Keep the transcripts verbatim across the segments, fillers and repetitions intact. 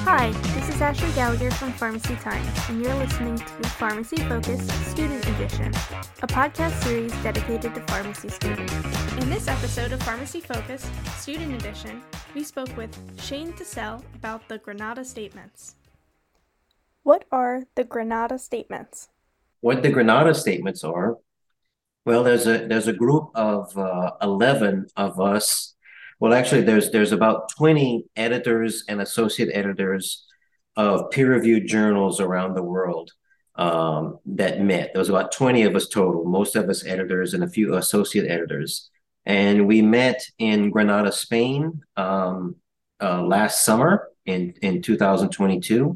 Hi, this is Ashley Gallagher from Pharmacy Times, and you're listening to Pharmacy Focus Student Edition, a podcast series dedicated to pharmacy students. In this episode of Pharmacy Focus Student Edition, we spoke with Shane Tassell about the Granada Statements. What are the Granada Statements? What the Granada Statements are? Well, there's a there's a group of uh, eleven of us. Well, actually, there's there's about twenty editors and associate editors of peer-reviewed journals around the world um, that met. There was about twenty of us total, most of us editors and a few associate editors. And we met in Granada, Spain, um, uh, last summer in, in two thousand twenty-two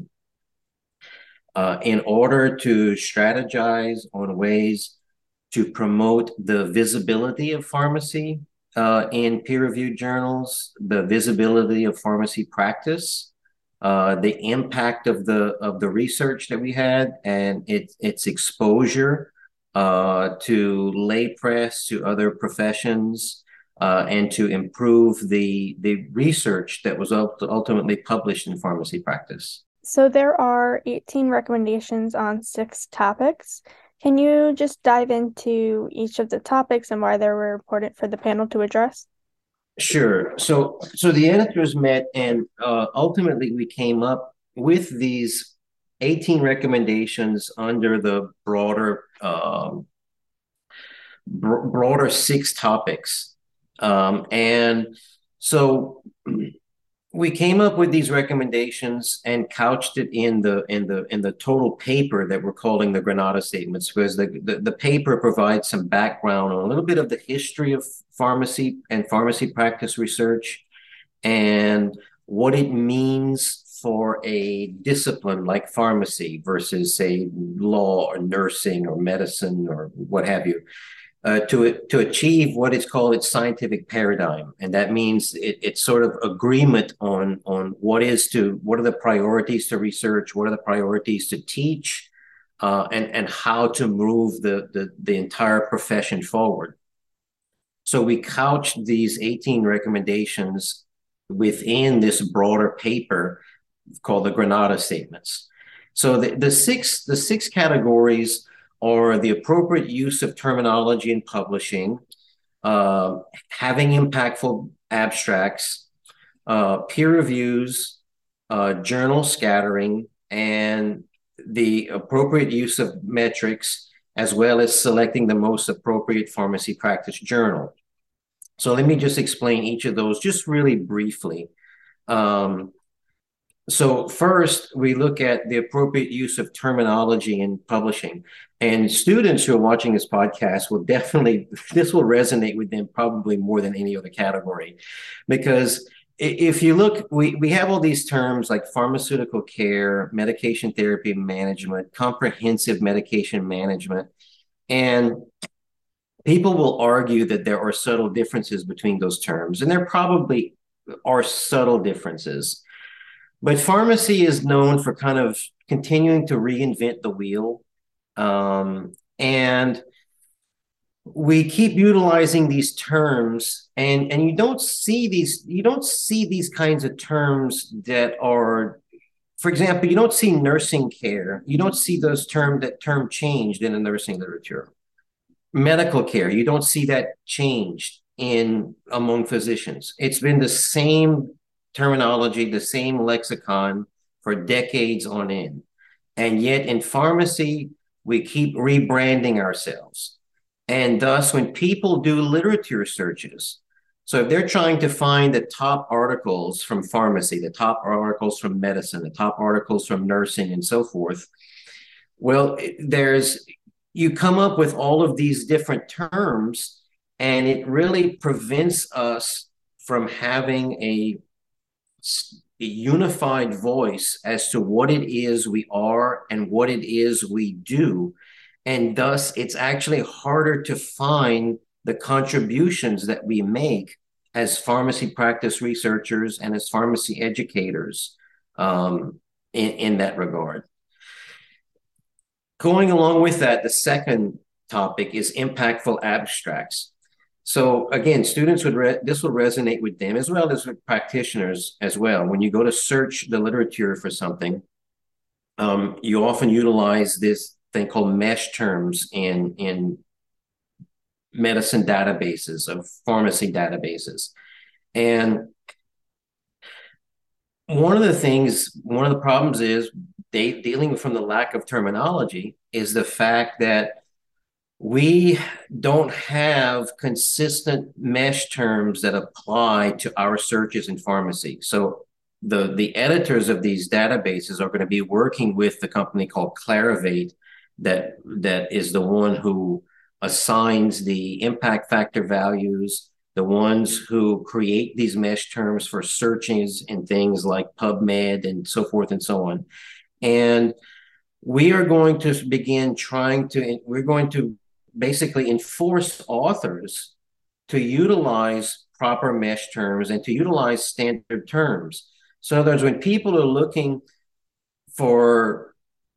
uh, in order to strategize on ways to promote the visibility of pharmacy uh, in peer-reviewed journals, the visibility of pharmacy practice, uh, the impact of the of the research that we had, and its its exposure uh, to lay press, to other professions, uh, and to improve the the research that was ultimately published in pharmacy practice. So there are eighteen recommendations on six topics. Can you just dive into each of the topics and why they were important for the panel to address? Sure. So, so the editors met, and uh, ultimately we came up with these eighteen recommendations under the broader, um, br- broader six topics, um, and so we came up with these recommendations and couched it in the in the in the total paper that we're calling the Granada Statements, because the, the, the paper provides some background on a little bit of the history of pharmacy and pharmacy practice research and what it means for a discipline like pharmacy versus, say, law or nursing or medicine or what have you. Uh, to to achieve what is called its scientific paradigm, and that means it, it's sort of agreement on on what is to what are the priorities to research, what are the priorities to teach, uh, and and how to move the, the the entire profession forward. So we couched these eighteen recommendations within this broader paper called the Granada Statements. So the, the six the six categories or the appropriate use of terminology in publishing, uh, having impactful abstracts, uh, peer reviews, uh, journal scattering, and the appropriate use of metrics, as well as selecting the most appropriate pharmacy practice journal. So let me just explain each of those just really briefly. Um, so first, we look at the appropriate use of terminology in publishing. And students who are watching this podcast will definitely, this will resonate with them probably more than any other category. Because if you look, we, we have all these terms like pharmaceutical care, medication therapy management, comprehensive medication management. And people will argue that there are subtle differences between those terms. And there probably are subtle differences. But pharmacy is known for kind of continuing to reinvent the wheel. Um, and we keep utilizing these terms, and, and you don't see these, you don't see these kinds of terms that are, for example, you don't see nursing care. You don't see those term that term changed in the nursing literature. Medical care, you don't see that changed in among physicians. It's been the same terminology, the same lexicon for decades on end. And yet in pharmacy, we keep rebranding ourselves. And thus, when people do literature searches, so if they're trying to find the top articles from pharmacy, the top articles from medicine, the top articles from nursing, and so forth, well, there's you come up with all of these different terms, and it really prevents us from having a a unified voice as to what it is we are and what it is we do. And thus, it's actually harder to find the contributions that we make as pharmacy practice researchers and as pharmacy educators um, in, in that regard. Going along with that, the second topic is impactful abstracts. So again, students would re- this will resonate with them as well as with practitioners as well. When you go to search the literature for something, um, you often utilize this thing called mesh terms in in medicine databases, of pharmacy databases. And one of the things, one of the problems is they dealing from the lack of terminology is the fact that we don't have consistent mesh terms that apply to our searches in pharmacy. So the, the editors of these databases are going to be working with the company called Clarivate that, that is the one who assigns the impact factor values, the ones who create these mesh terms for searches and things like PubMed and so forth and so on. And we are going to begin trying to, we're going to basically enforce authors to utilize proper mesh terms and to utilize standard terms. So in other words, when people are looking for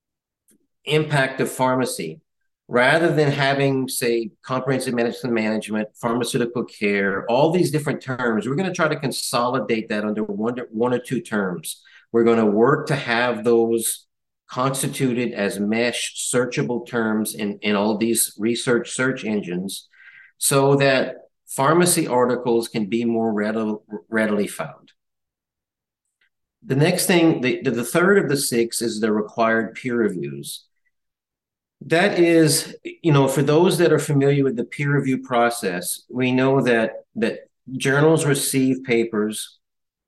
impact of pharmacy, rather than having, say, comprehensive medicine management, pharmaceutical care, all these different terms, we're going to try to consolidate that under one, one or two terms. We're going to work to have those constituted as mesh searchable terms in, in all these research search engines so that pharmacy articles can be more readily, readily found. The next thing, the, the third of the six is the required peer reviews. That is, you know, for those that are familiar with the peer review process, we know that that journals receive papers.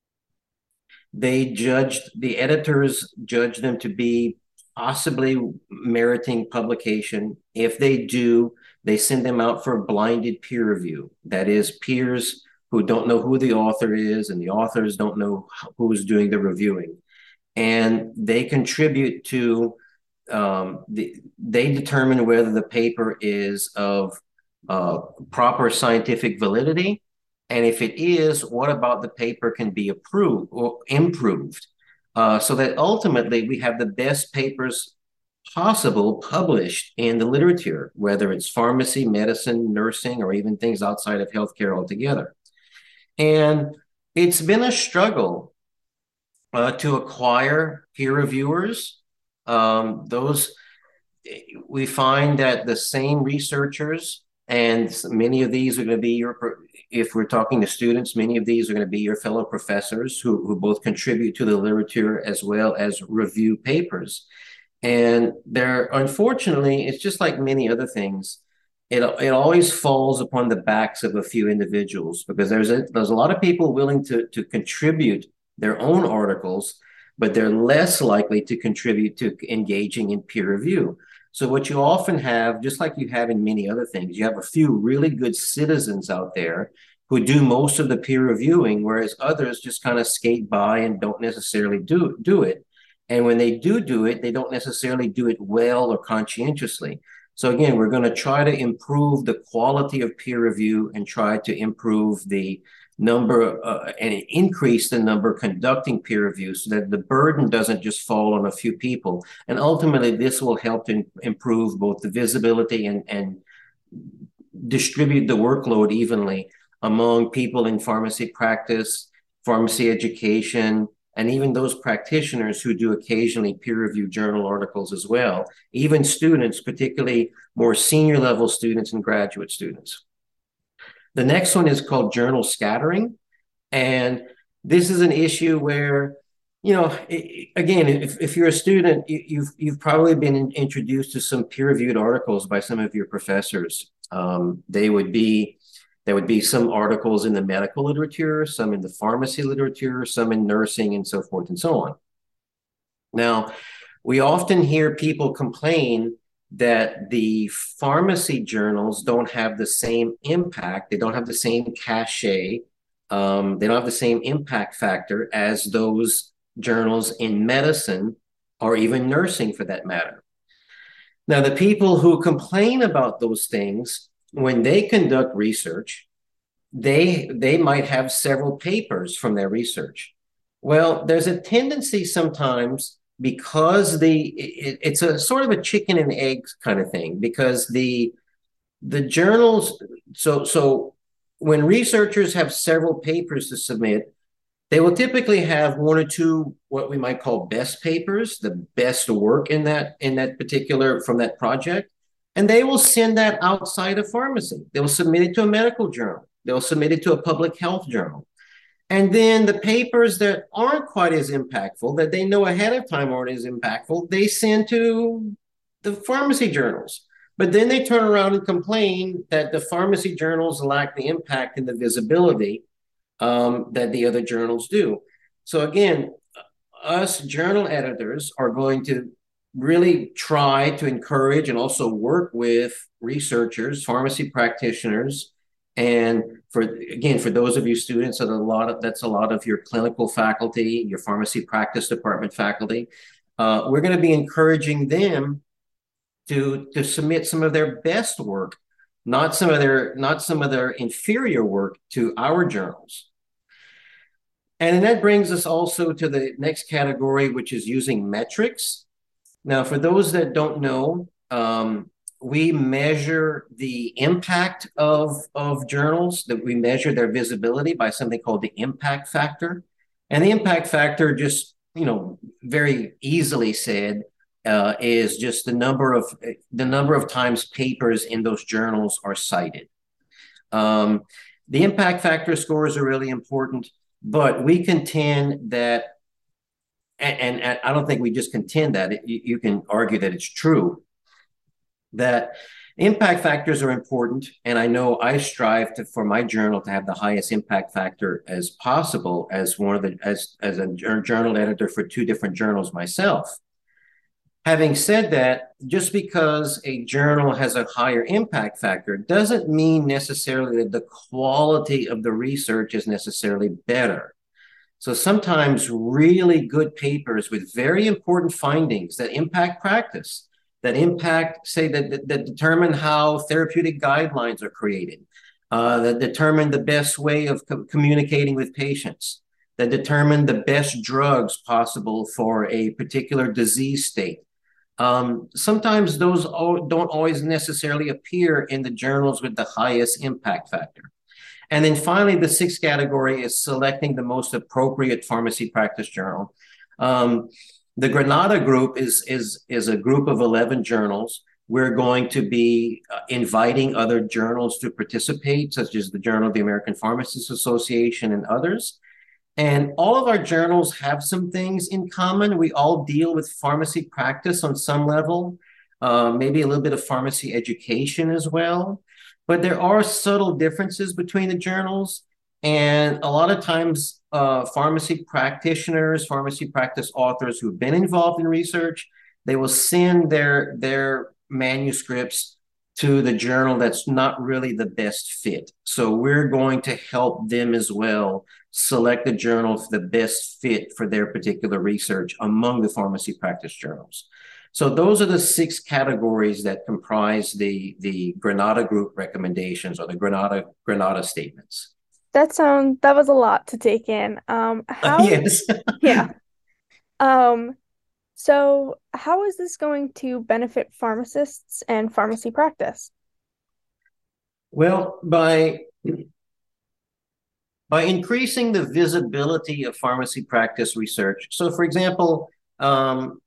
They judged, the editors judge them to be possibly meriting publication. If they do, they send them out for blinded peer review. That is, peers who don't know who the author is and the authors don't know who's doing the reviewing. And they contribute to, um, the, they determine whether the paper is of uh, proper scientific validity. And if it is, what about the paper can be approved or improved uh, so that ultimately we have the best papers possible published in the literature, whether it's pharmacy, medicine, nursing, or even things outside of healthcare altogether. And it's been a struggle uh, to acquire peer reviewers. Um, those, we find that the same researchers, and many of these are going to be your, if we're talking to students, many of these are going to be your fellow professors who, who both contribute to the literature as well as review papers. And there, unfortunately, it's just like many other things. It, it always falls upon the backs of a few individuals because there's a, there's a lot of people willing to, to contribute their own articles, but they're less likely to contribute to engaging in peer review. So what you often have, just like you have in many other things, you have a few really good citizens out there who do most of the peer reviewing, whereas others just kind of skate by and don't necessarily do, do it. And when they do do it, they don't necessarily do it well or conscientiously. So again, we're going to try to improve the quality of peer review and try to improve the number uh, and increase the number conducting peer reviews so that the burden doesn't just fall on a few people. And ultimately, this will help to improve both the visibility and, and distribute the workload evenly among people in pharmacy practice, pharmacy education, and even those practitioners who do occasionally peer-reviewed journal articles as well, even students, particularly more senior level students and graduate students. The next one is called journal scattering. And this is an issue where, you know, it, again, if, if you're a student, you, you've, you've probably been in, introduced to some peer-reviewed articles by some of your professors. Um, they would be There would be some articles in the medical literature, some in the pharmacy literature, some in nursing, and so forth and so on. Now, we often hear people complain that the pharmacy journals don't have the same impact. They don't have the same cachet. Um, they don't have the same impact factor as those journals in medicine or even nursing for that matter. Now, the people who complain about those things, when they conduct research, they they might have several papers from their research. Well, there's a tendency sometimes because the it, it's a sort of a chicken and egg kind of thing because the the journals so so when researchers have several papers to submit, they will typically have one or two what we might call best papers, the best work in that in that particular from that project, and they will send that outside of pharmacy. They will submit it to a medical journal. They'll submit it to a public health journal. And then the papers that aren't quite as impactful, that they know ahead of time aren't as impactful, they send to the pharmacy journals. But then they turn around and complain that the pharmacy journals lack the impact and the visibility um, that the other journals do. So again, us journal editors are going to really try to encourage and also work with researchers, pharmacy practitioners, and for again, for those of you students, that a lot of that's a lot of your clinical faculty, your pharmacy practice department faculty. Uh, we're going to be encouraging them to to submit some of their best work, not some of their not some of their inferior work to our journals. And then that brings us also to the next category, which is using metrics. Now, for those that don't know, um, we measure the impact of, of journals, that we measure their visibility by something called the impact factor. And the impact factor, just, you know, very easily said, uh, is just the number of the number of times papers in those journals are cited. Um, the impact factor scores are really important, but we contend that, and, and I don't think we just contend that, it, you, you can argue that it's true, that impact factors are important. And I know I strive to, for my journal to have the highest impact factor as possible as one of the, as, as a journal editor for two different journals myself. Having said that, just because a journal has a higher impact factor doesn't mean necessarily that the quality of the research is necessarily better. So sometimes really good papers with very important findings that impact practice, that impact, say, that, that, that determine how therapeutic guidelines are created, uh, that determine the best way of co- communicating with patients, that determine the best drugs possible for a particular disease state. Um, sometimes those don't always necessarily appear in the journals with the highest impact factor. And then finally, the sixth category is selecting the most appropriate pharmacy practice journal. Um, the Granada Group is, is, is a group of eleven journals. We're going to be uh, inviting other journals to participate, such as the Journal of the American Pharmacists Association and others. And all of our journals have some things in common. We all deal with pharmacy practice on some level, uh, maybe a little bit of pharmacy education as well. But there are subtle differences between the journals. And a lot of times, uh, pharmacy practitioners, pharmacy practice authors who've been involved in research, they will send their, their manuscripts to the journal that's not really the best fit. So we're going to help them as well select the journal for the best fit for their particular research among the pharmacy practice journals. So those are the six categories that comprise the, the Granada Group recommendations, or the Granada Granada statements. That sound that was a lot to take in. Um, how? Uh, yes. Yeah. Um, so how is this going to benefit pharmacists and pharmacy practice? Well, by by increasing the visibility of pharmacy practice research. So, for example, um,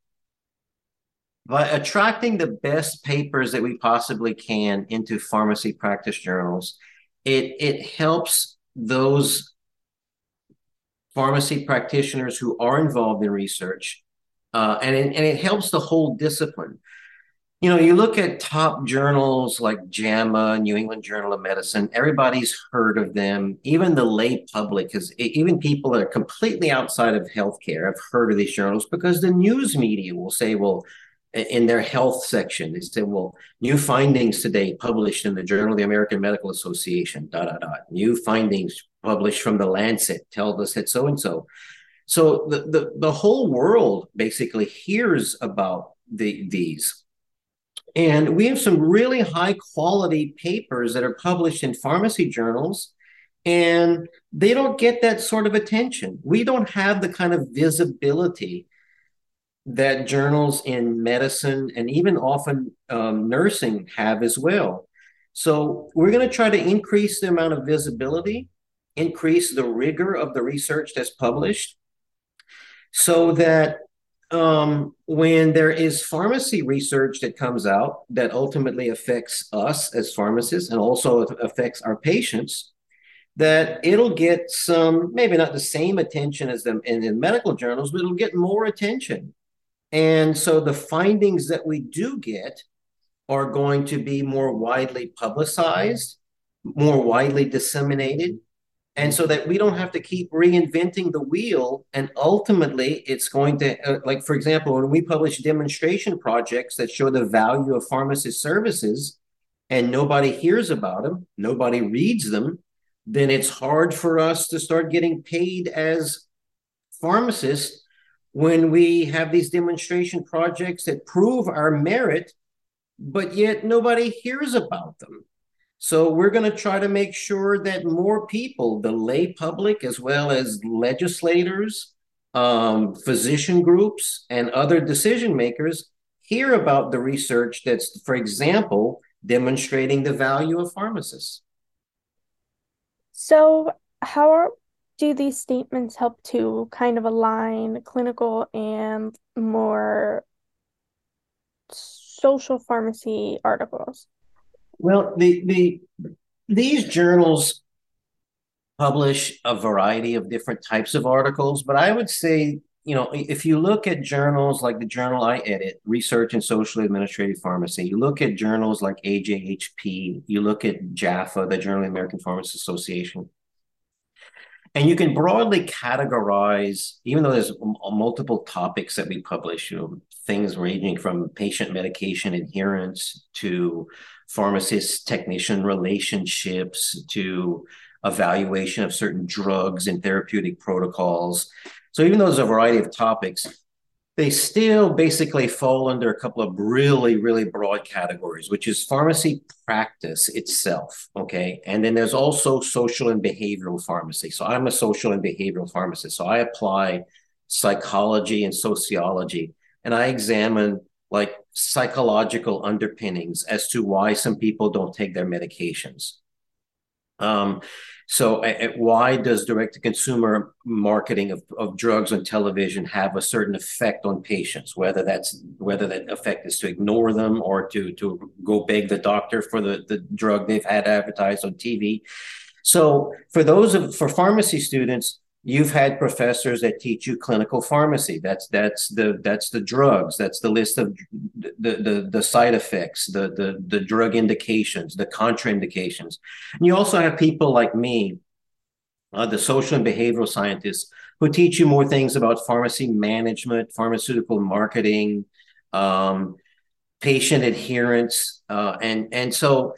by attracting the best papers that we possibly can into pharmacy practice journals, it, it helps those pharmacy practitioners who are involved in research, uh, and, it, and it helps the whole discipline. You know, you look at top journals like JAMA, New England Journal of Medicine, everybody's heard of them. Even the lay public, has, even people that are completely outside of healthcare have heard of these journals, because the news media will say, well, in their health section, they say, well, new findings today published in the Journal of the American Medical Association, dot, dot, dot. New findings published from the Lancet tell us that so-and-so. So the, the, the whole world basically hears about the, these. And we have some really high quality papers that are published in pharmacy journals, and they don't get that sort of attention. We don't have the kind of visibility that journals in medicine and even often um, nursing have as well. So we're going to try to increase the amount of visibility, increase the rigor of the research that's published, so that um, when there is pharmacy research that comes out that ultimately affects us as pharmacists and also affects our patients, that it'll get some, maybe not the same attention as them in, in medical journals, but it'll get more attention. And so the findings that we do get are going to be more widely publicized, more widely disseminated, and so that we don't have to keep reinventing the wheel. And ultimately, it's going to, uh, like, for example, when we publish demonstration projects that show the value of pharmacist services and nobody hears about them, nobody reads them, then it's hard for us to start getting paid as pharmacists when we have these demonstration projects that prove our merit, but yet nobody hears about them. So we're going to try to make sure that more people, the lay public, as well as legislators, um, physician groups, and other decision makers hear about the research that's, for example, demonstrating the value of pharmacists. So how are, do these statements help to kind of align clinical and more social pharmacy articles? Well, the the these journals publish a variety of different types of articles, but I would say, you know, if you look at journals like the journal I edit, Research in Social Administrative Pharmacy, you look at journals like A J H P, you look at JAPHA, the Journal of the American Pharmacists Association, and you can broadly categorize, even though there's multiple topics that we publish, you know, things ranging from patient medication adherence to pharmacist technician relationships to evaluation of certain drugs and therapeutic protocols. So even though there's a variety of topics, they still basically fall under a couple of really, really broad categories, which is pharmacy practice itself, okay? And then there's also social and behavioral pharmacy. So I'm a social and behavioral pharmacist. So I apply psychology and sociology, and I examine like psychological underpinnings as to why some people don't take their medications. Um, so uh, why does direct-to-consumer marketing of, of drugs on television have a certain effect on patients, whether that's whether that effect is to ignore them or to, to go beg the doctor for the, the drug they've had advertised on T V? So for those of, for pharmacy students, you've had professors that teach you clinical pharmacy. That's that's the that's the drugs. That's the list of the the, the side effects, the, the the drug indications, the contraindications. And you also have people like me, uh, the social and behavioral scientists, who teach you more things about pharmacy management, pharmaceutical marketing, um, patient adherence, uh, and and so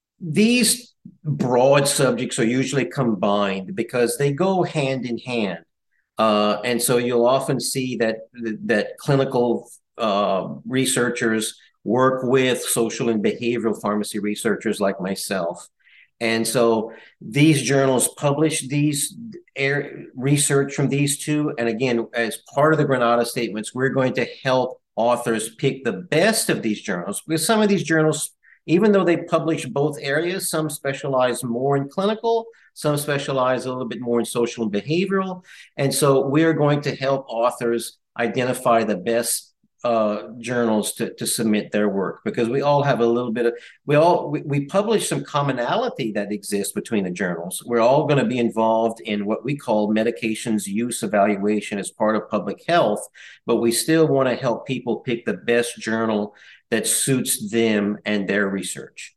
these broad subjects are usually combined because they go hand in hand. Uh, and so you'll often see that that clinical uh, researchers work with social and behavioral pharmacy researchers like myself. And so these journals publish these air research from these two. And again, as part of the Granada statements, we're going to help authors pick the best of these journals, because some of these journals, even though they publish both areas, some specialize more in clinical, some specialize a little bit more in social and behavioral. And so we're going to help authors identify the best uh, journals to, to submit their work, because we all have a little bit of, we all, we, we publish some commonality that exists between the journals. We're all going to be involved in what we call medications use evaluation as part of public health, but we still want to help people pick the best journal that suits them and their research.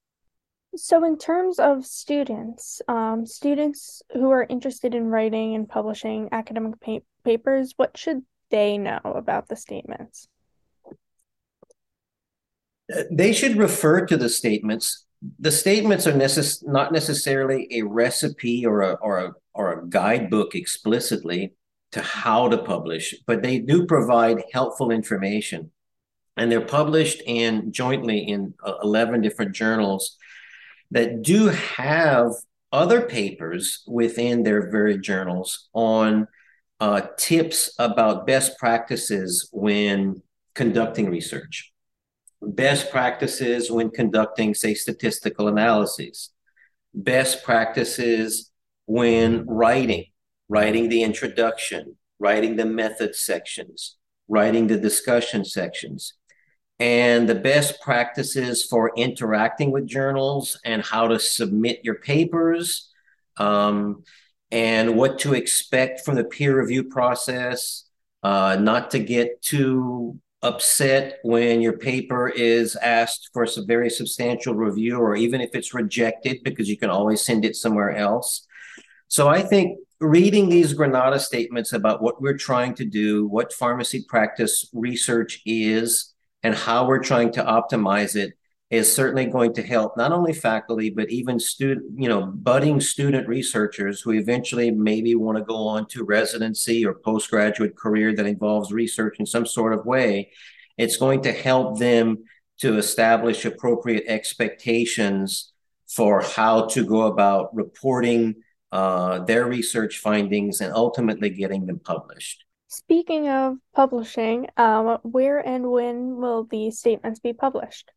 So in terms of students, um, students who are interested in writing and publishing academic pa- papers, what should they know about the statements? They should refer to the statements. The statements are necess- not necessarily a recipe or a, or, a, or a guidebook explicitly to how to publish, but they do provide helpful information. And they're published in jointly in eleven different journals that do have other papers within their very journals on uh, tips about best practices when conducting research. best practices when conducting, say, statistical analyses, best practices when writing, writing the introduction, writing the method sections, writing the discussion sections, and the best practices for interacting with journals and how to submit your papers, um, and what to expect from the peer review process, uh, not to get too upset when your paper is asked for some very substantial review, or even if it's rejected, because you can always send it somewhere else. So I think reading these Granada statements about what we're trying to do, what pharmacy practice research is, and how we're trying to optimize it is certainly going to help not only faculty, but even student, you know, budding student researchers who eventually maybe want to go on to residency or postgraduate career that involves research in some sort of way. It's going to help them to establish appropriate expectations for how to go about reporting uh, their research findings and ultimately getting them published. Speaking of publishing, um, where and when will these statements be published?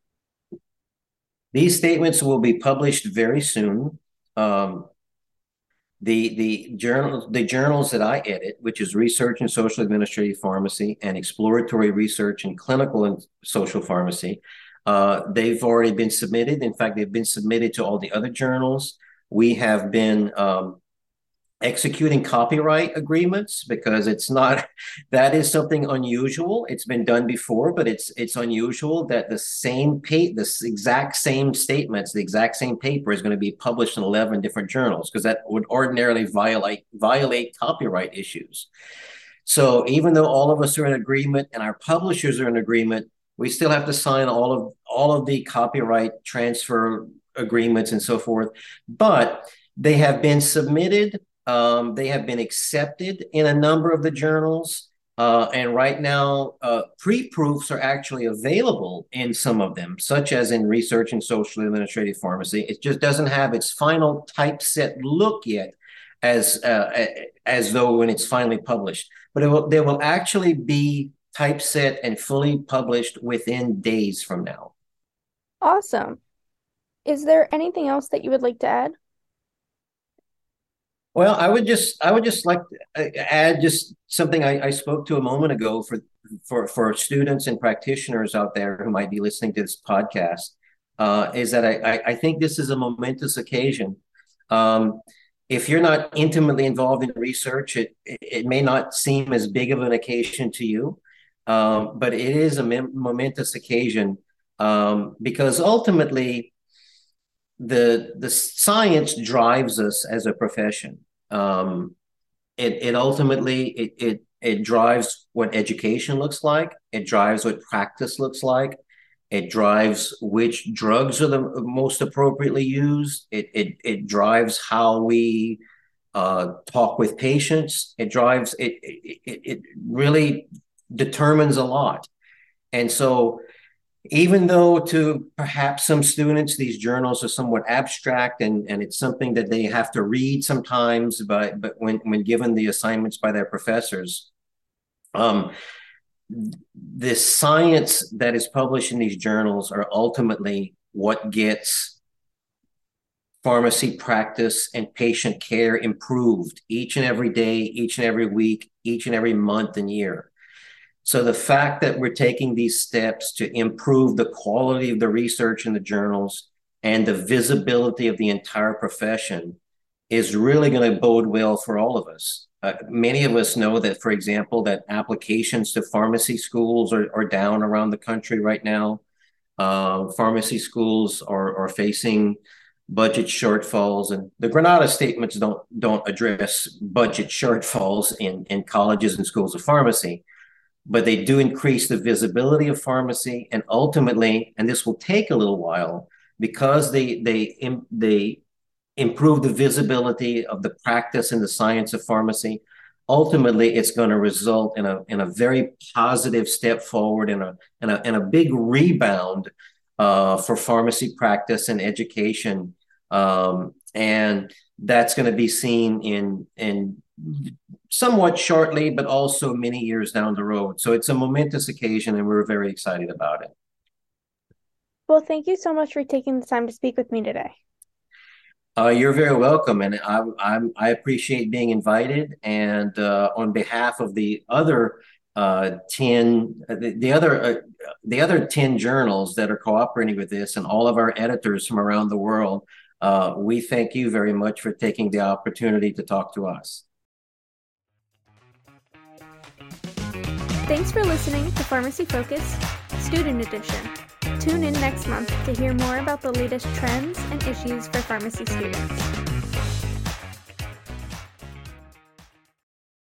These statements will be published very soon. Um, the the journals the journals that I edit, which is Research in Social Administrative Pharmacy and Exploratory Research in Clinical and Social Pharmacy, uh, they've already been submitted. In fact, they've been submitted to all the other journals. We have been um, executing copyright agreements because it's not, that is something unusual. It's been done before, but it's it's unusual that the same pay the exact same statements, the exact same paper is going to be published in eleven different journals, because that would ordinarily violate violate copyright issues. So even though all of us are in agreement and our publishers are in agreement, we still have to sign all of all of the copyright transfer agreements and so forth. But they have been submitted. Um, they have been accepted in a number of the journals. Uh, and right now, uh, pre-proofs are actually available in some of them, such as in Research in Social Administrative Pharmacy. It just doesn't have its final typeset look yet, as uh, as though when it's finally published. But it will, they will actually be typeset and fully published within days from now. Awesome. Is there anything else that you would like to add? Well, I would just I would just like to add just something I, I spoke to a moment ago for for for students and practitioners out there who might be listening to this podcast, uh, is that I, I think this is a momentous occasion. Um, if you're not intimately involved in research, it it may not seem as big of an occasion to you, um, but it is a momentous occasion, um, because ultimately the the science drives us as a profession. Um, it it ultimately it it it drives what education looks like. It drives what practice looks like. It drives which drugs are the most appropriately used. It it it drives how we uh, talk with patients. It drives it it it, it really determines a lot. And so, even though to perhaps some students, these journals are somewhat abstract and, and it's something that they have to read sometimes, but, but when, when given the assignments by their professors, um, the science that is published in these journals are ultimately what gets pharmacy practice and patient care improved each and every day, each and every week, each and every month and year. So the fact that we're taking these steps to improve the quality of the research in the journals and the visibility of the entire profession is really going to bode well for all of us. Uh, many of us know that, for example, that applications to pharmacy schools are, are down around the country right now. Uh, pharmacy schools are, are facing budget shortfalls, and the Granada statements don't don't address budget shortfalls in, in colleges and schools of pharmacy, but they do increase the visibility of pharmacy, and ultimately, and this will take a little while, because they they they improve the visibility of the practice and the science of pharmacy. Ultimately, it's going to result in a in a very positive step forward and a and a and a big rebound uh, for pharmacy practice and education, um, and that's going to be seen in in somewhat shortly, but also many years down the road. So it's a momentous occasion, and we're very excited about it. Well, thank you so much for taking the time to speak with me today. Uh, you're very welcome, and I, I'm I appreciate being invited. And uh, on behalf of the other uh, ten, the, the other uh, the other ten journals that are cooperating with this, and all of our editors from around the world, uh, we thank you very much for taking the opportunity to talk to us. Thanks for listening to Pharmacy Focus Student Edition. Tune in next month to hear more about the latest trends and issues for pharmacy students.